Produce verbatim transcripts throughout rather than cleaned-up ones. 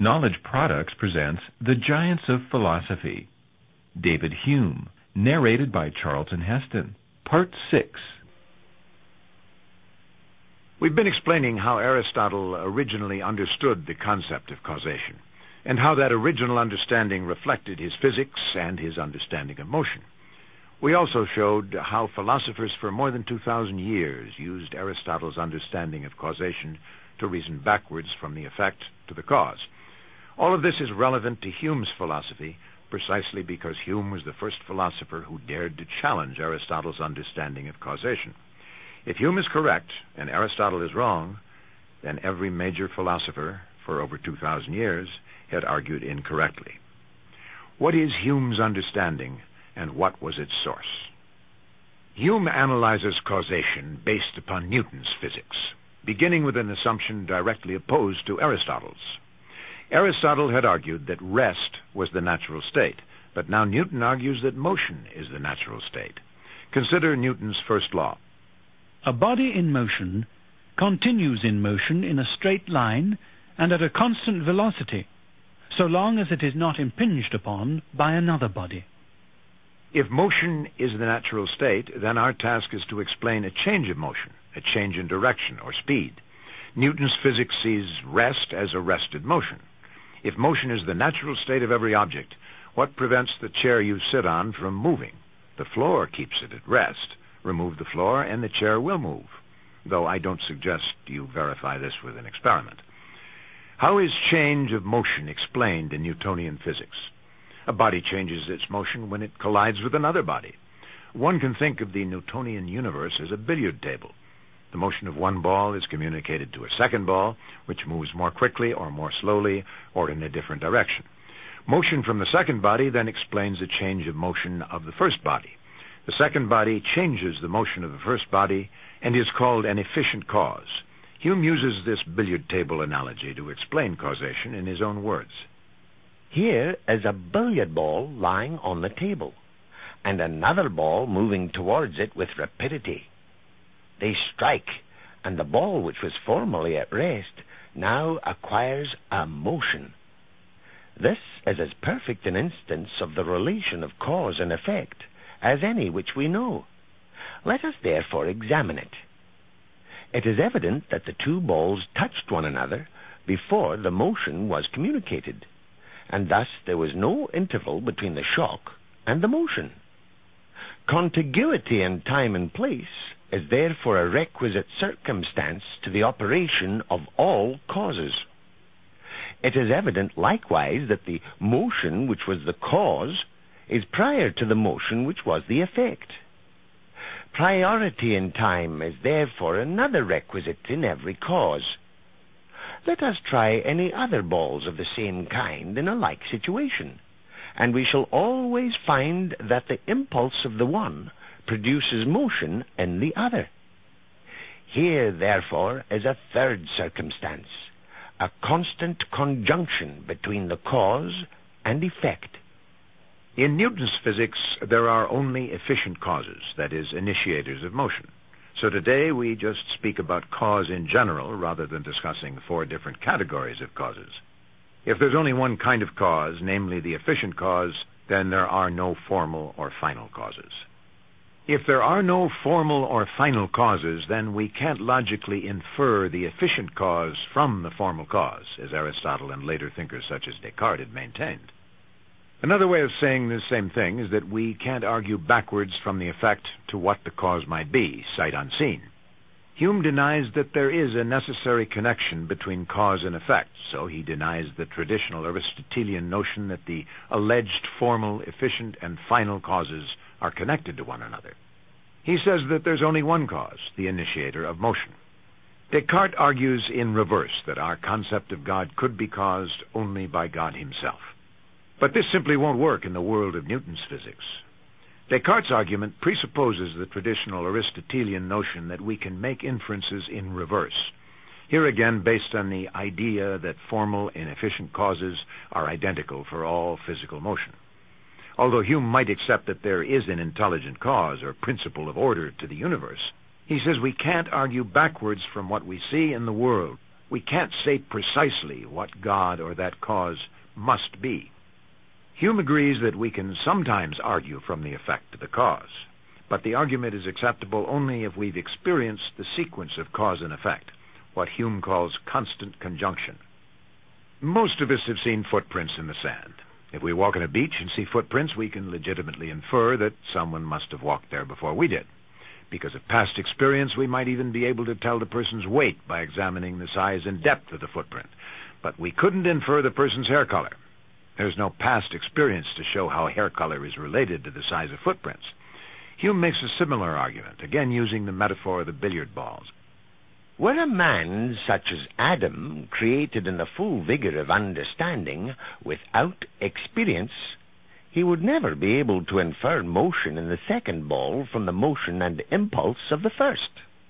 Knowledge Products presents The Giants of Philosophy. David Hume, narrated by Charlton Heston. Part six. We've been explaining how Aristotle originally understood the concept of causation, and how that original understanding reflected his physics and his understanding of motion. We also showed how philosophers for more than two thousand years used Aristotle's understanding of causation to reason backwards from the effect to the cause. All of this is relevant to Hume's philosophy precisely because Hume was the first philosopher who dared to challenge Aristotle's understanding of causation. If Hume is correct and Aristotle is wrong, then every major philosopher for over two thousand years had argued incorrectly. What is Hume's understanding, and what was its source? Hume analyzes causation based upon Newton's physics, beginning with an assumption directly opposed to Aristotle's. Aristotle had argued that rest was the natural state, but now Newton argues that motion is the natural state. Consider Newton's first law. A body in motion continues in motion in a straight line and at a constant velocity, so long as it is not impinged upon by another body. If motion is the natural state, then our task is to explain a change of motion, a change in direction or speed. Newton's physics sees rest as arrested motion. If motion is the natural state of every object, what prevents the chair you sit on from moving? The floor keeps it at rest. Remove the floor and the chair will move, though I don't suggest you verify this with an experiment. How is change of motion explained in Newtonian physics? A body changes its motion when it collides with another body. One can think of the Newtonian universe as a billiard table. The motion of one ball is communicated to a second ball, which moves more quickly or more slowly or in a different direction. Motion from the second body then explains a change of motion of the first body. The second body changes the motion of the first body and is called an efficient cause. Hume uses this billiard table analogy to explain causation in his own words. Here is a billiard ball lying on the table, and another ball moving towards it with rapidity. They strike, and the ball, which was formerly at rest, now acquires a motion. This is as perfect an instance of the relation of cause and effect as any which we know. Let us therefore examine it. It is evident that the two balls touched one another before the motion was communicated, and thus there was no interval between the shock and the motion. Contiguity in time and place is therefore a requisite circumstance to the operation of all causes. It is evident likewise that the motion which was the cause is prior to the motion which was the effect. Priority in time is therefore another requisite in every cause. Let us try any other balls of the same kind in a like situation, and we shall always find that the impulse of the one produces motion in the other. Here, therefore, is a third circumstance, a constant conjunction between the cause and effect. In Newton's physics, there are only efficient causes, that is, initiators of motion. So today we just speak about cause in general rather than discussing four different categories of causes. If there's only one kind of cause, namely the efficient cause, then there are no formal or final causes. If there are no formal or final causes, then we can't logically infer the efficient cause from the formal cause, as Aristotle and later thinkers such as Descartes had maintained. Another way of saying the same thing is that we can't argue backwards from the effect to what the cause might be, sight unseen. Hume denies that there is a necessary connection between cause and effect, so he denies the traditional Aristotelian notion that the alleged formal, efficient, and final causes are connected to one another. He says that there's only one cause, the initiator of motion. Descartes argues in reverse that our concept of God could be caused only by God himself. But this simply won't work in the world of Newton's physics. Descartes' argument presupposes the traditional Aristotelian notion that we can make inferences in reverse, here again based on the idea that formal and efficient causes are identical for all physical motion. Although Hume might accept that there is an intelligent cause or principle of order to the universe, he says we can't argue backwards from what we see in the world. we can't say precisely what God or that cause must be. Hume agrees that we can sometimes argue from the effect to the cause, but the argument is acceptable only if we've experienced the sequence of cause and effect, what Hume calls constant conjunction. Most of us have seen footprints in the sand. If we walk on a beach and see footprints, we can legitimately infer that someone must have walked there before we did. Because of past experience, we might even be able to tell the person's weight by examining the size and depth of the footprint. But we couldn't infer the person's hair color. There's no past experience to show how hair color is related to the size of footprints. Hume makes a similar argument, again using the metaphor of the billiard balls. Were a man such as Adam, created in the full vigor of understanding, without experience, he would never be able to infer motion in the second ball from the motion and impulse of the first.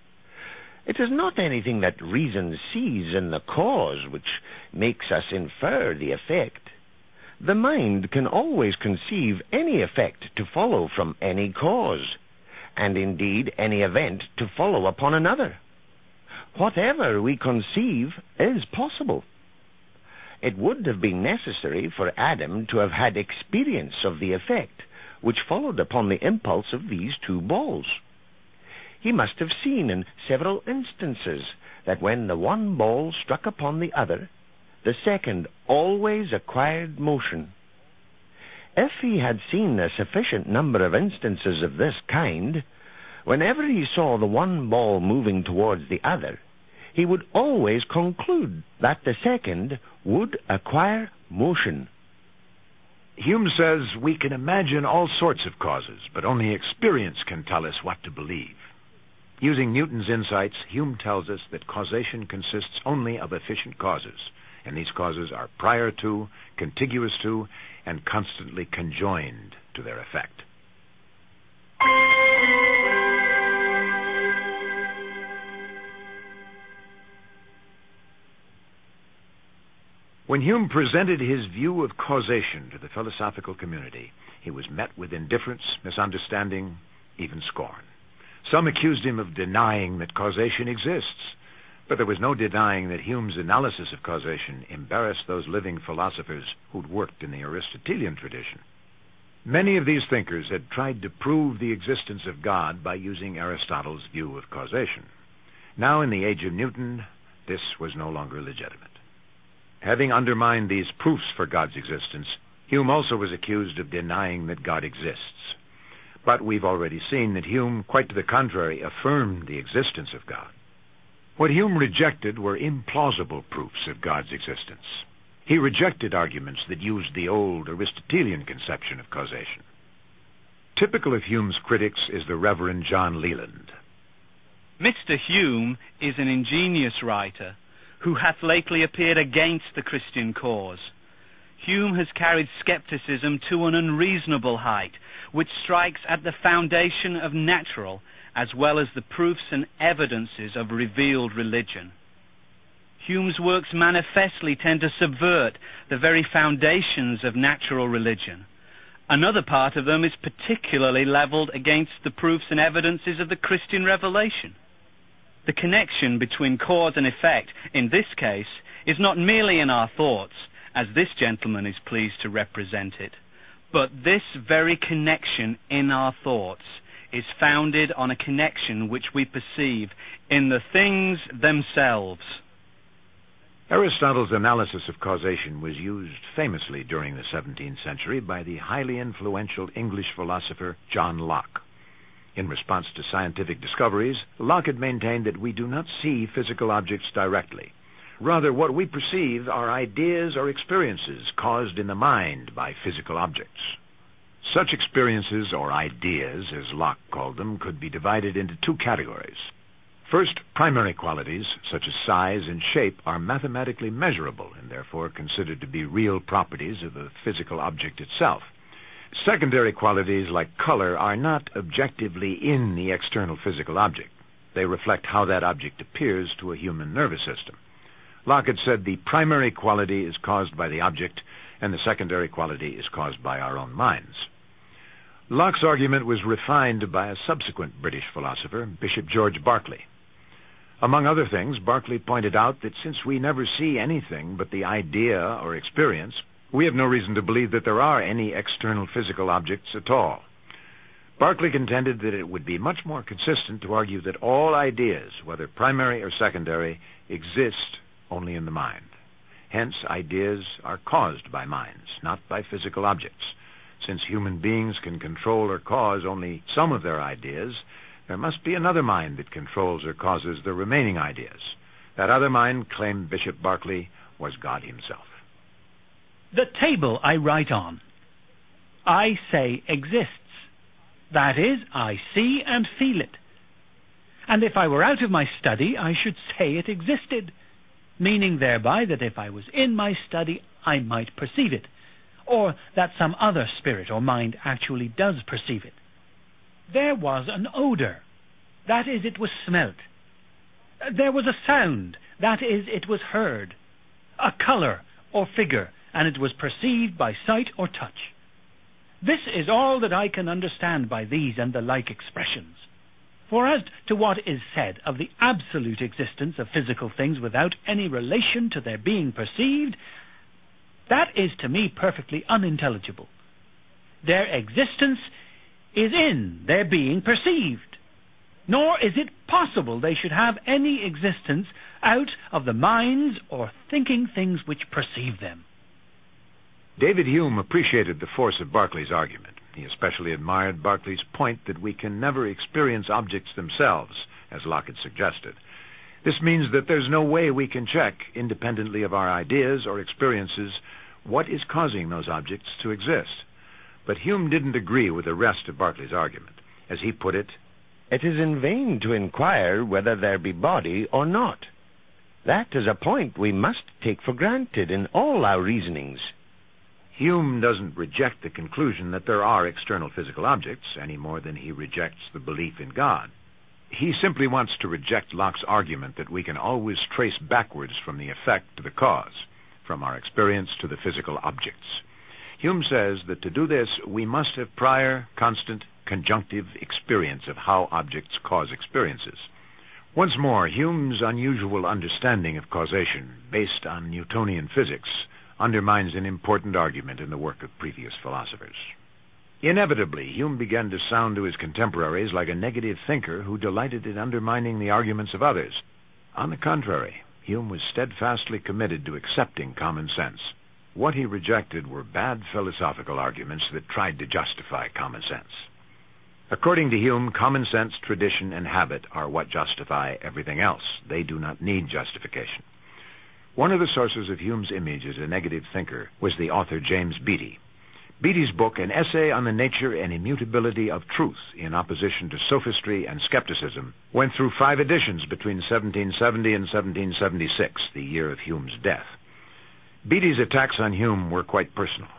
It is not anything that reason sees in the cause which makes us infer the effect. The mind can always conceive any effect to follow from any cause, and indeed any event to follow upon another. Whatever we conceive is possible. It would have been necessary for Adam to have had experience of the effect which followed upon the impulse of these two balls. He must have seen in several instances that when the one ball struck upon the other, the second always acquired motion. If he had seen a sufficient number of instances of this kind, whenever he saw the one ball moving towards the other, he would always conclude that the second would acquire motion. Hume says we can imagine all sorts of causes, but only experience can tell us what to believe. Using Newton's insights, Hume tells us that causation consists only of efficient causes, and these causes are prior to, contiguous to, and constantly conjoined to their effect. When Hume presented his view of causation to the philosophical community, he was met with indifference, misunderstanding, even scorn. Some accused him of denying that causation exists, but there was no denying that Hume's analysis of causation embarrassed those living philosophers who'd worked in the Aristotelian tradition. Many of these thinkers had tried to prove the existence of God by using Aristotle's view of causation. Now, in the age of Newton, this was no longer legitimate. Having undermined these proofs for God's existence, Hume also was accused of denying that God exists. But we've already seen that Hume, quite to the contrary, affirmed the existence of God. What Hume rejected were implausible proofs of God's existence. He rejected arguments that used the old Aristotelian conception of causation. Typical of Hume's critics is the Reverend John Leland. Mister Hume is an ingenious writer who hath lately appeared against the Christian cause. Hume has carried skepticism to an unreasonable height, which strikes at the foundation of natural as well as the proofs and evidences of revealed religion. Hume's works manifestly tend to subvert the very foundations of natural religion. Another part of them is particularly leveled against the proofs and evidences of the Christian revelation. The connection between cause and effect, in this case, is not merely in our thoughts, as this gentleman is pleased to represent it, but this very connection in our thoughts is founded on a connection which we perceive in the things themselves. Aristotle's analysis of causation was used famously during the seventeenth century by the highly influential English philosopher John Locke. In response to scientific discoveries, Locke had maintained that we do not see physical objects directly. Rather, what we perceive are ideas or experiences caused in the mind by physical objects. Such experiences, or ideas, as Locke called them, could be divided into two categories. First, primary qualities, such as size and shape, are mathematically measurable and therefore considered to be real properties of the physical object itself. Secondary qualities, like color, are not objectively in the external physical object. They reflect how that object appears to a human nervous system. Locke had said the primary quality is caused by the object, and the secondary quality is caused by our own minds. Locke's argument was refined by a subsequent British philosopher, Bishop George Berkeley. Among other things, Berkeley pointed out that since we never see anything but the idea or experience, we have no reason to believe that there are any external physical objects at all. Berkeley contended that it would be much more consistent to argue that all ideas, whether primary or secondary, exist only in the mind. Hence, ideas are caused by minds, not by physical objects. Since human beings can control or cause only some of their ideas, there must be another mind that controls or causes the remaining ideas. That other mind, claimed Bishop Berkeley, was God himself. The table I write on, I say exists. That is, I see and feel it. And if I were out of my study, I should say it existed, meaning thereby that if I was in my study, I might perceive it, or that some other spirit or mind actually does perceive it. There was an odor, that is, it was smelt. There was a sound, that is, it was heard. A color or figure, and it was perceived by sight or touch. This is all that I can understand by these and the like expressions. For as to what is said of the absolute existence of physical things without any relation to their being perceived, that is to me perfectly unintelligible. Their existence is in their being perceived, nor is it possible they should have any existence out of the minds or thinking things which perceive them. David Hume appreciated the force of Berkeley's argument. He especially admired Berkeley's point that we can never experience objects themselves, as Locke had suggested. This means that there's no way we can check, independently of our ideas or experiences, what is causing those objects to exist. But Hume didn't agree with the rest of Berkeley's argument. As he put it, "It is in vain to inquire whether there be body or not. That is a point we must take for granted in all our reasonings." Hume doesn't reject the conclusion that there are external physical objects any more than he rejects the belief in God. He simply wants to reject Locke's argument that we can always trace backwards from the effect to the cause, from our experience to the physical objects. Hume says that to do this, we must have prior, constant, conjunctive experience of how objects cause experiences. Once more, Hume's unusual understanding of causation, based on Newtonian physics, undermines an important argument in the work of previous philosophers. Inevitably, Hume began to sound to his contemporaries like a negative thinker who delighted in undermining the arguments of others. On the contrary, Hume was steadfastly committed to accepting common sense. What he rejected were bad philosophical arguments that tried to justify common sense. According to Hume, common sense, tradition, and habit are what justify everything else. They do not need justification. One of the sources of Hume's image as a negative thinker was the author James Beattie. Beattie's book, An Essay on the Nature and Immutability of Truth in Opposition to Sophistry and Skepticism, went through five editions between seventeen seventy and seventeen seventy-six, the year of Hume's death. Beattie's attacks on Hume were quite personal.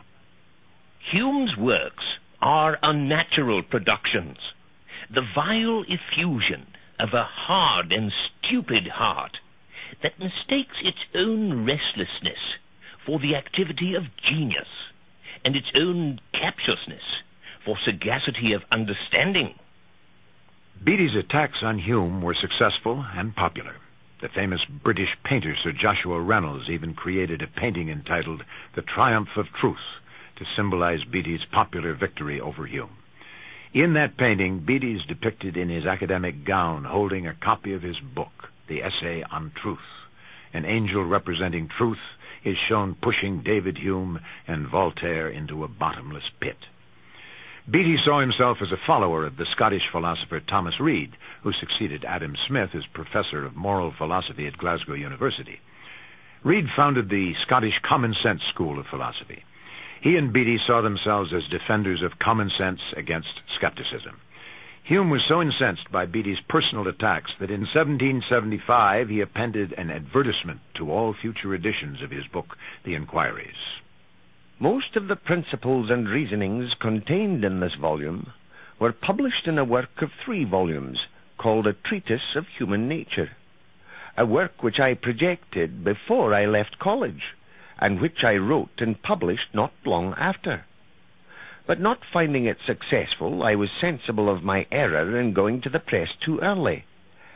Hume's works are unnatural productions, the vile effusion of a hard and stupid heart that mistakes its own restlessness for the activity of genius, and its own captiousness for sagacity of understanding. Beattie's attacks on Hume were successful and popular. The famous British painter Sir Joshua Reynolds even created a painting entitled The Triumph of Truth to symbolize Beattie's popular victory over Hume. In that painting, Beattie is depicted in his academic gown holding a copy of his book, The Essay on Truth. An angel representing truth is shown pushing David Hume and Voltaire into a bottomless pit. Beattie saw himself as a follower of the Scottish philosopher Thomas Reid, who succeeded Adam Smith as professor of moral philosophy at Glasgow University. Reid founded the Scottish Common Sense School of Philosophy. He and Beattie saw themselves as defenders of common sense against skepticism. Hume was so incensed by Beattie's personal attacks that in seventeen seventy-five he appended an advertisement to all future editions of his book, The Inquiries. Most of the principles and reasonings contained in this volume were published in a work of three volumes called A Treatise of Human Nature, a work which I projected before I left college, and which I wrote and published not long after. But not finding it successful, I was sensible of my error in going to the press too early,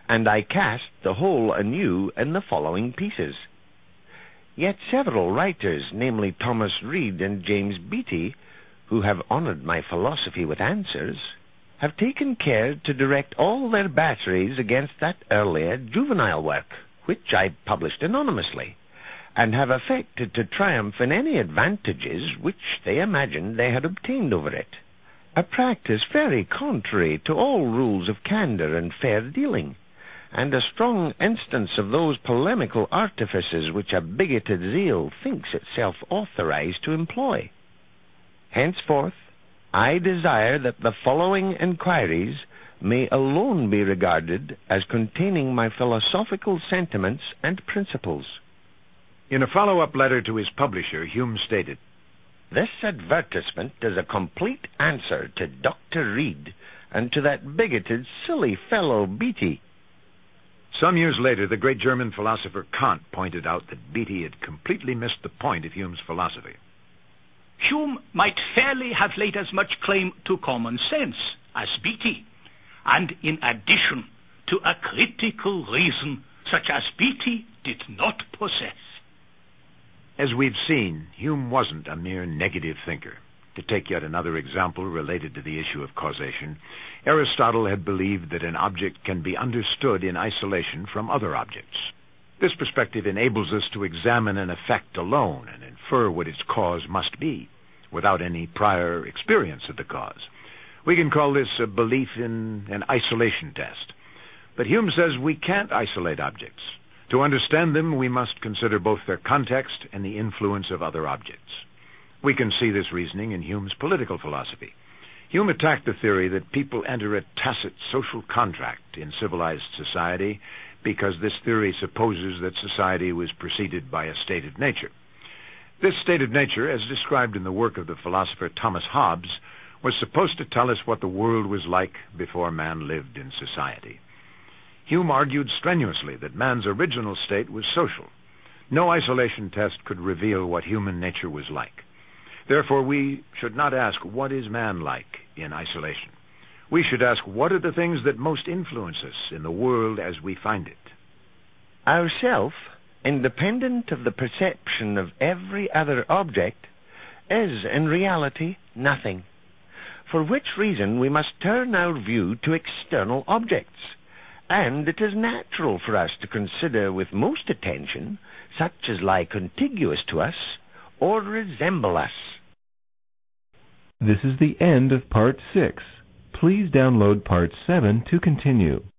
and I cast the whole anew in the following pieces. Yet several writers, namely Thomas Reid and James Beattie, who have honoured my philosophy with answers, have taken care to direct all their batteries against that earlier juvenile work, which I published anonymously, and have affected to triumph in any advantages which they imagined they had obtained over it, a practice very contrary to all rules of candour and fair dealing, and a strong instance of those polemical artifices which a bigoted zeal thinks itself authorized to employ. Henceforth, I desire that the following inquiries may alone be regarded as containing my philosophical sentiments and principles. In a follow-up letter to his publisher, Hume stated, This advertisement is a complete answer to Doctor Reid and to that bigoted, silly fellow Beattie. Some years later, the great German philosopher Kant pointed out that Beattie had completely missed the point of Hume's philosophy. Hume might fairly have laid as much claim to common sense as Beattie, and in addition to a critical reason such as Beattie did not possess. As we've seen, Hume wasn't a mere negative thinker. To take yet another example related to the issue of causation, Aristotle had believed that an object can be understood in isolation from other objects. This perspective enables us to examine an effect alone and infer what its cause must be, without any prior experience of the cause. We can call this a belief in an isolation test. But Hume says we can't isolate objects. To understand them, we must consider both their context and the influence of other objects. We can see this reasoning in Hume's political philosophy. Hume attacked the theory that people enter a tacit social contract in civilized society because this theory supposes that society was preceded by a state of nature. This state of nature, as described in the work of the philosopher Thomas Hobbes, was supposed to tell us what the world was like before man lived in society. Hume argued strenuously that man's original state was social. No isolation test could reveal what human nature was like. Therefore, we should not ask, what is man like in isolation? We should ask, what are the things that most influence us in the world as we find it? Our self, independent of the perception of every other object, is in reality nothing, for which reason we must turn our view to external objects, and it is natural for us to consider with most attention such as lie contiguous to us or resemble us. This is the end of Part six. Please download Part seven to continue.